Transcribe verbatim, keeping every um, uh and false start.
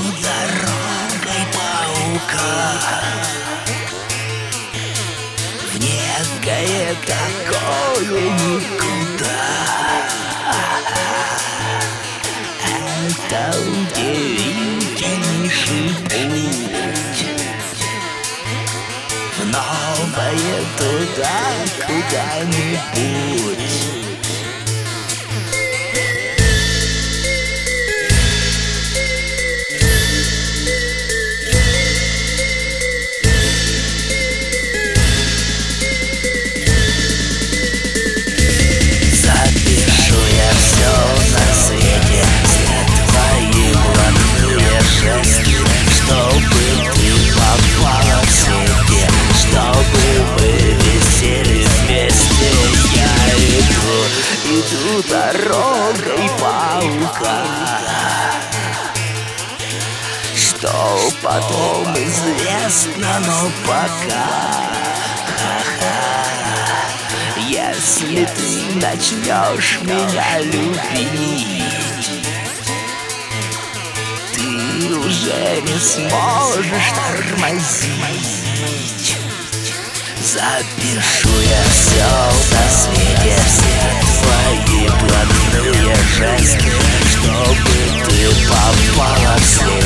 дорогой паука в некое такое никуда. Это удивительнейший путь в новое туда куда-нибудь. Иду дорогой паука, что потом известно, но пока если ты начнешь меня любить, ты уже не сможешь тормозить. Запишу я все на свете, все твои блатные жесты, чтобы ты попала в сеть.